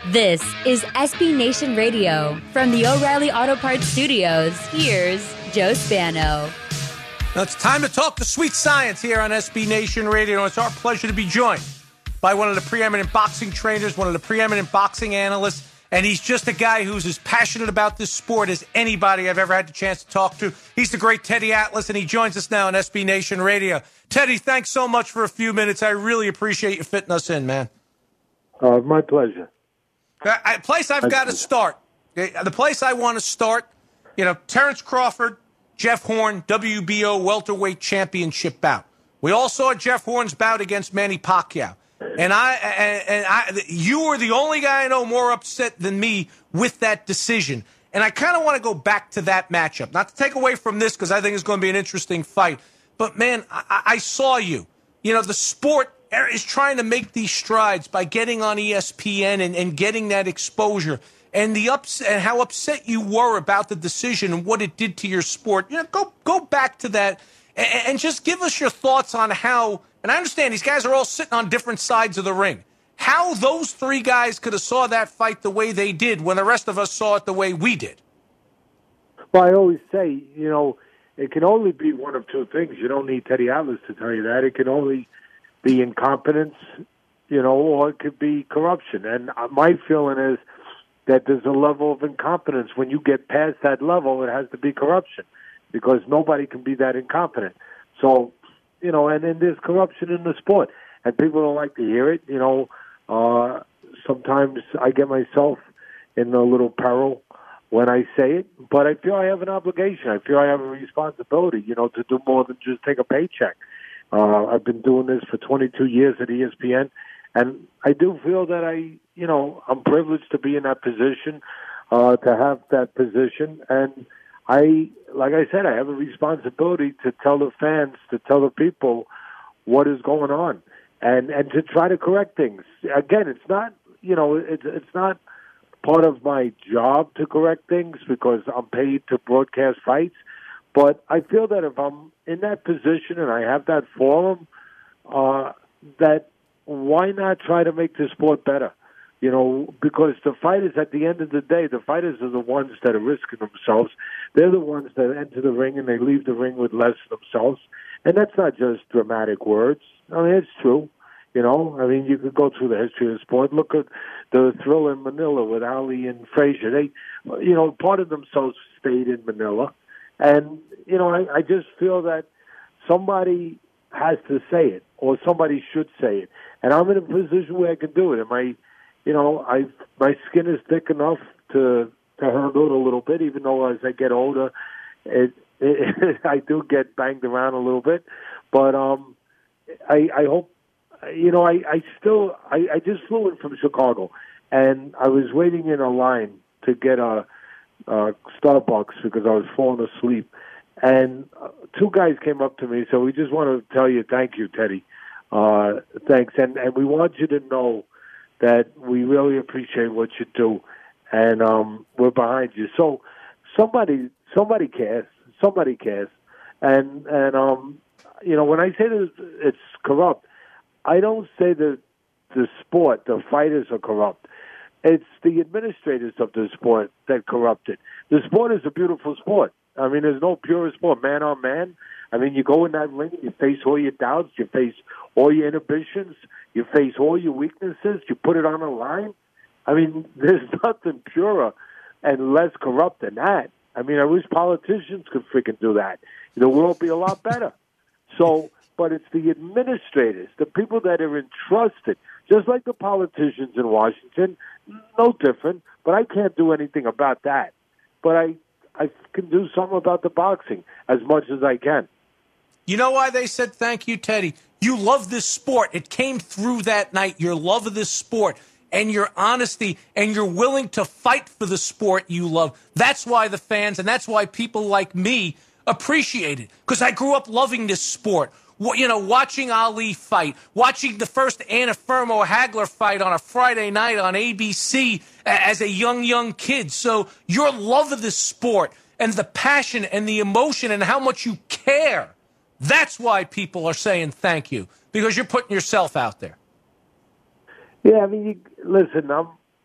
This is SB Nation Radio. From the O'Reilly Auto Parts Studios, here's Joe Spano. Now it's time to talk the sweet science here on SB Nation Radio. It's our pleasure to be joined by one of the preeminent boxing trainers, one of the preeminent boxing analysts, and he's just a guy who's as passionate about this sport as anybody I've ever had the chance to talk to. He's the great Teddy Atlas, and he joins us now on SB Nation Radio. Teddy, thanks so much for a few minutes. I really appreciate you fitting us in, man. My pleasure. The place I've got to start, the place I want to start, Terrence Crawford, Jeff Horn, WBO welterweight championship bout. We all saw Jeff Horn's bout against Manny Pacquiao. And you were the only guy I know more upset than me with that decision. And I kind of want to go back to that matchup. Not to take away from this, because I think it's going to be an interesting fight. But, man, I saw you. The sport is trying to make these strides by getting on ESPN and getting that exposure. And how upset you were about the decision and what it did to your sport. Go back to that and just give us your thoughts on how, and I understand these guys are all sitting on different sides of the ring, how those three guys could have saw that fight the way they did when the rest of us saw it the way we did. Well, I always say, it can only be one of two things. You don't need Teddy Atlas to tell you that. It can only be incompetence, or it could be corruption. And my feeling is that there's a level of incompetence. When you get past that level, it has to be corruption, because nobody can be that incompetent. So, and then there's corruption in the sport, and people don't like to hear it. Sometimes I get myself in a little peril when I say it, but I feel I have an obligation. I feel I have a responsibility, to do more than just take a paycheck. I've been doing this for 22 years at ESPN, and I do feel that I'm privileged to be in that position, to have that position, and like I said, I have a responsibility to tell the fans, to tell the people what is going on, and to try to correct things. Again, it's not, it's not part of my job to correct things because I'm paid to broadcast fights. But I feel that if I'm in that position and I have that forum, that why not try to make the sport better? Because the fighters, at the end of the day, the fighters are the ones that are risking themselves. They're the ones that enter the ring and they leave the ring with less themselves. And that's not just dramatic words. I mean, it's true. You could go through the history of the sport. Look at the thrill in Manila with Ali and Frazier. They, part of themselves stayed in Manila. And, I just feel that somebody has to say it, or somebody should say it. And I'm in a position where I can do it. My skin is thick enough to handle it a little bit, even though as I get older, I do get banged around a little bit. But I hope, I just flew in from Chicago, and I was waiting in a line to get a Starbucks because I was falling asleep. And two guys came up to me, so we just want to tell you thank you, Teddy. Thanks. And we want you to know that we really appreciate what you do, and we're behind you. So somebody cares. Somebody cares. And when I say that it's corrupt, I don't say that the sport, the fighters are corrupt. It's the administrators of the sport that corrupt it. The sport is a beautiful sport. I mean, there's no pure sport, man on man. I mean, you go in that ring, you face all your doubts, you face all your inhibitions, you face all your weaknesses, you put it on the line. I mean, there's nothing purer and less corrupt than that. I mean, I wish politicians could freaking do that. The world would be a lot better. So, but it's the administrators, the people that are entrusted, just like the politicians in Washington, no different, but I can't do anything about that. But I can do something about the boxing as much as I can. You know why they said thank you, Teddy? You love this sport. It came through that night, your love of this sport and your honesty, and you're willing to fight for the sport you love. That's why the fans, and that's why people like me appreciate it, because I grew up loving this sport. Watching Ali fight, watching the first Anna Fermo-Hagler fight on a Friday night on ABC as a young kid. So your love of this sport and the passion and the emotion and how much you care, that's why people are saying thank you, because you're putting yourself out there. Yeah, I mean, listen,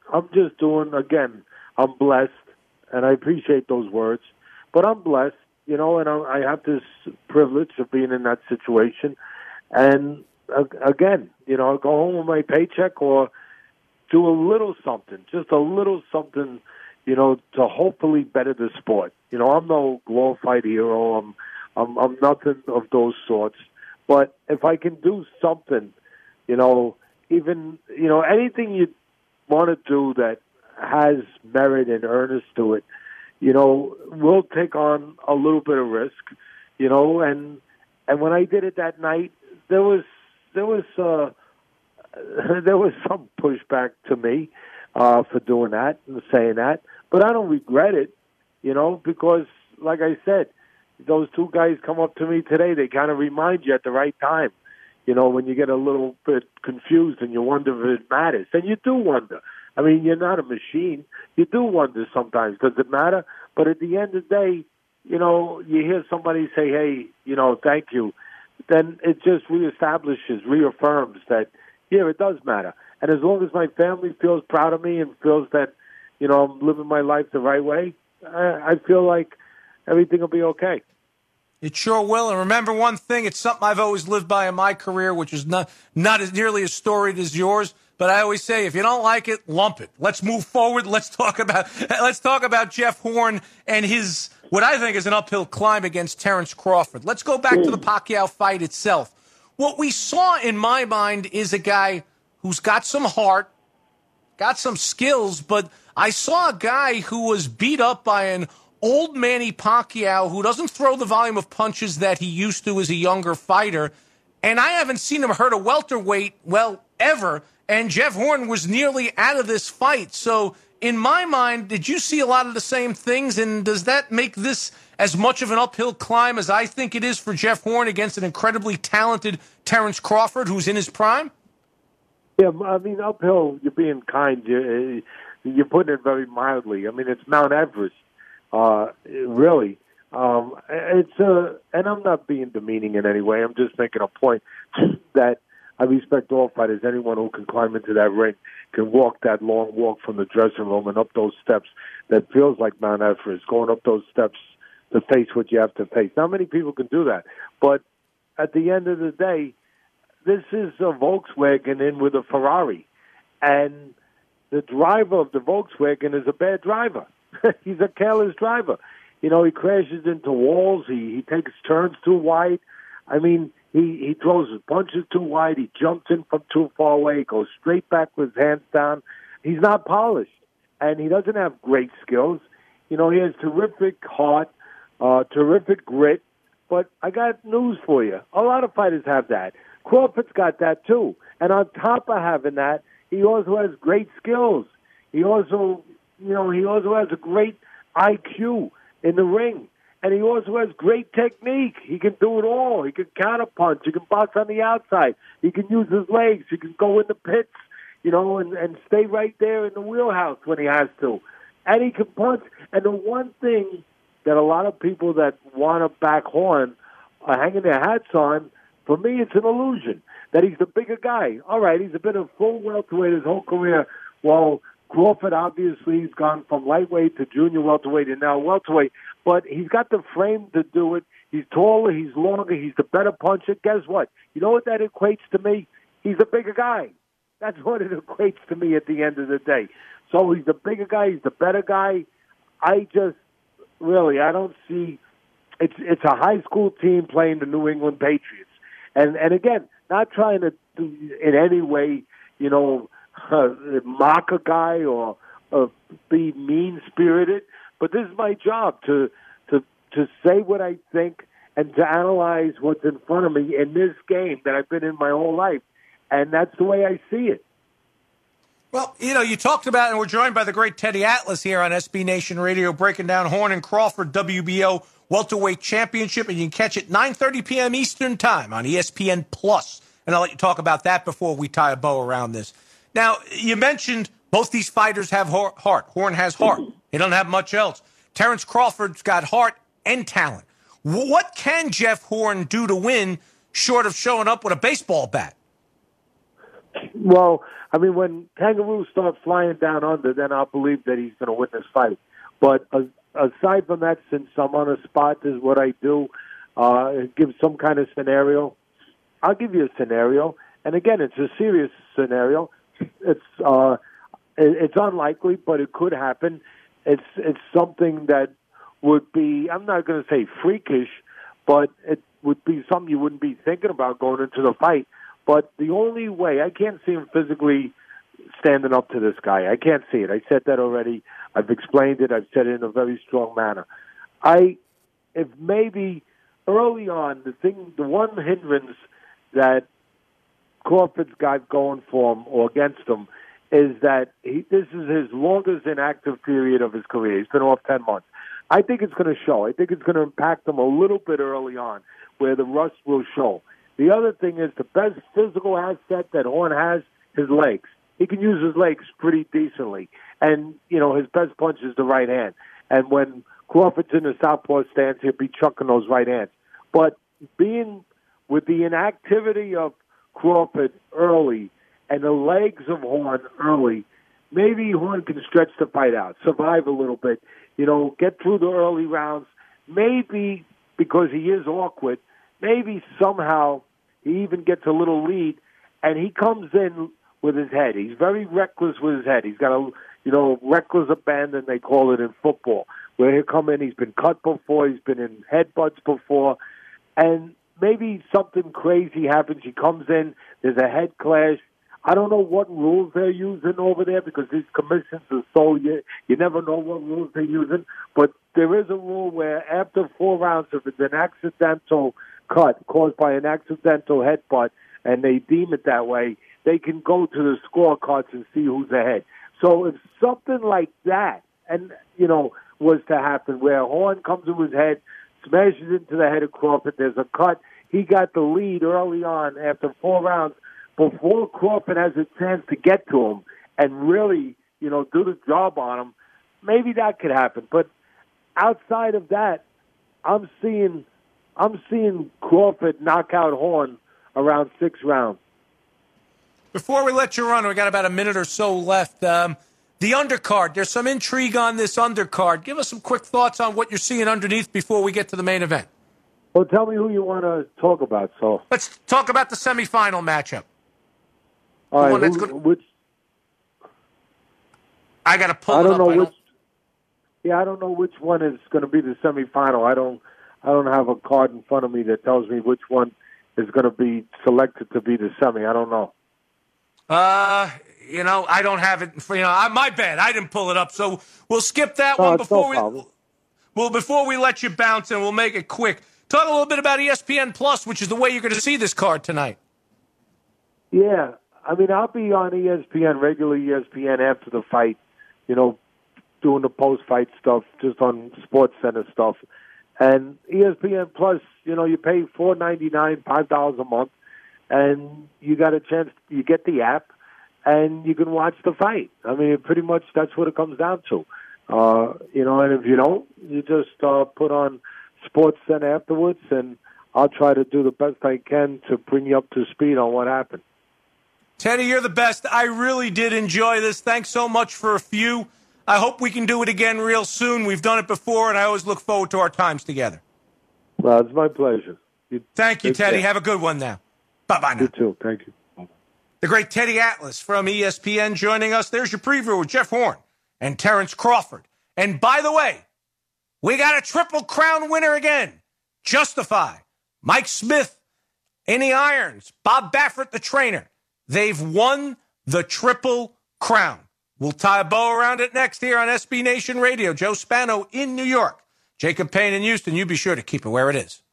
I'm just doing, again, I'm blessed, and I appreciate those words, but I'm blessed, and I have this privilege of being in that situation. And again, go home with my paycheck or do a little something, just a little something, to hopefully better the sport. I'm no glorified hero. I'm nothing of those sorts. But if I can do something, even, anything you want to do that has merit and earnest to it, we'll take on a little bit of risk, and when I did it that night, there was some pushback to me for doing that and saying that, but I don't regret it, because like I said, those two guys come up to me today. They kind of remind you at the right time, when you get a little bit confused and you wonder if it matters. And you do wonder. I mean, you're not a machine. You do wonder sometimes, does it matter? But at the end of the day, you hear somebody say, hey, thank you. Then it just reaffirms that, yeah, it does matter. And as long as my family feels proud of me and feels that, I'm living my life the right way, I feel like everything will be okay. It sure will. And remember one thing, it's something I've always lived by in my career, which is not as nearly as storied as yours. But I always say, if you don't like it, lump it. Let's move forward. Let's talk about Jeff Horn and his, what I think is an uphill climb against Terrence Crawford. Let's go back to the Pacquiao fight itself. What we saw in my mind is a guy who's got some heart, got some skills, but I saw a guy who was beat up by an old Manny Pacquiao who doesn't throw the volume of punches that he used to as a younger fighter. And I haven't seen him hurt a welterweight, ever. And Jeff Horn was nearly out of this fight. So in my mind, did you see a lot of the same things? And does that make this as much of an uphill climb as I think it is for Jeff Horn against an incredibly talented Terrence Crawford who's in his prime? Yeah, I mean, uphill, you're being kind. You're putting it very mildly. I mean, it's Mount Everest, really. And I'm not being demeaning in any way. I'm just making a point that I respect all fighters. Anyone who can climb into that ring can walk that long walk from the dressing room and up those steps that feels like Mount Everest, going up those steps to face what you have to face. Not many people can do that. But at the end of the day, this is a Volkswagen in with a Ferrari. And the driver of the Volkswagen is a bad driver. He's a careless driver. He crashes into walls. He takes turns too wide. I mean, he throws his punches too wide. He jumps in from too far away. He goes straight back with his hands down. He's not polished, and he doesn't have great skills. He has terrific heart, terrific grit. But I got news for you. A lot of fighters have that. Crawford's got that too. And on top of having that, he also has great skills. He also has a great IQ in the ring. And he also has great technique. He can do it all. He can counterpunch. He can box on the outside. He can use his legs. He can go in the pits, and stay right there in the wheelhouse when he has to. And he can punch. And the one thing that a lot of people that want to back Horn are hanging their hats on, for me, it's an illusion that he's the bigger guy. All right, he's been a full welterweight his whole career. Well, Crawford obviously has gone from lightweight to junior welterweight and now welterweight, but he's got the frame to do it. He's taller, he's longer, he's the better puncher. Guess what? You know what that equates to me? He's a bigger guy. That's what it equates to me at the end of the day. So he's the bigger guy, he's the better guy. I don't see it's a high school team playing the New England Patriots. And again, not trying to do in any way, mock a guy or be mean-spirited, but this is my job to say what I think and to analyze what's in front of me in this game that I've been in my whole life, and that's the way I see it. Well, you talked about, and we're joined by the great Teddy Atlas here on SB Nation Radio, breaking down Horn and Crawford WBO Welterweight Championship, and you can catch it 9:30 p.m. Eastern Time on ESPN Plus. And I'll let you talk about that before we tie a bow around this. Now, you mentioned both these fighters have heart. Horn has heart. He doesn't have much else. Terrence Crawford's got heart and talent. What can Jeff Horn do to win short of showing up with a baseball bat? Well, I mean, when kangaroos start flying down under, then I'll believe that he's going to win this fight. But aside from that, since I'm on a spot, this is what I do. Give some kind of scenario. I'll give you a scenario, and again, it's a serious scenario. It's unlikely, but it could happen. It's something that would be, I'm not going to say freakish, but it would be something you wouldn't be thinking about going into the fight. But the only way, I can't see him physically standing up to this guy. I can't see it. I said that already. I've explained it. I've said it in a very strong manner. If maybe early on, the one hindrance that Crawford's got going for him or against him is that this is his longest inactive period of his career. He's been off 10 months. I think it's going to show. I think it's going to impact him a little bit early on where the rust will show. The other thing is the best physical asset that Horn has, his legs. He can use his legs pretty decently. And, his best punch is the right hand. And when Crawford's in the southpaw stance, he'll be chucking those right hands. But being with the inactivity of Crawford early and the legs of Horn early, maybe Horn can stretch the fight out, survive a little bit, get through the early rounds. Maybe because he is awkward, maybe somehow he even gets a little lead, and he comes in with his head. He's very reckless with his head. He's got a, reckless abandon, they call it in football, where he'll come in, he's been cut before, he's been in headbutts before, and maybe something crazy happens. He comes in, there's a head clash. I don't know what rules they're using over there because these commissions are so, you never know what rules they're using. But there is a rule where after 4 rounds, if it's an accidental cut caused by an accidental headbutt, and they deem it that way, they can go to the scorecards and see who's ahead. So if something like that, and, was to happen where Horn comes to his head, smashes into the head of Crawford, there's a cut, he got the lead early on after 4 rounds, before Crawford has a chance to get to him and really, do the job on him, maybe that could happen. But outside of that, I'm seeing Crawford knock out Horn around 6 rounds. Before we let you run, we got about a minute or so left. The undercard, there's some intrigue on this undercard. Give us some quick thoughts on what you're seeing underneath before we get to the main event. Well, tell me who you want to talk about. So let's talk about the semifinal matchup. All right, which? I got to pull it up. I don't know which one is going to be the semifinal. I don't have a card in front of me that tells me which one is going to be selected to be the semi. I don't know. I don't have it. My bad. I didn't pull it up, so we'll skip that one before we let you bounce, and we'll make it quick. Talk a little bit about ESPN Plus, which is the way you're going to see this card tonight. Yeah. I mean, I'll be on ESPN, regular ESPN after the fight, doing the post-fight stuff, just on Sports Center stuff. And ESPN Plus, you pay $4.99, $5 a month, and you got a chance, you get the app, and you can watch the fight. I mean, pretty much that's what it comes down to. And if you don't, you just put on Sports Center afterwards, and I'll try to do the best I can to bring you up to speed on what happened. Teddy, you're the best. I really did enjoy this. Thanks so much for a few. I hope we can do it again real soon. We've done it before, and I always look forward to our times together. Well, it's my pleasure. Thank you, Teddy. Have a good one now. Bye-bye now. You too. Thank you. The great Teddy Atlas from ESPN joining us. There's your preview with Jeff Horn and Terrence Crawford. And by the way, we got a Triple Crown winner again. Justify. Mike Smith, Any Irons, Bob Baffert, the trainer. They've won the Triple Crown. We'll tie a bow around it next here on SB Nation Radio. Joe Spano in New York. Jacob Payne in Houston. You be sure to keep it where it is.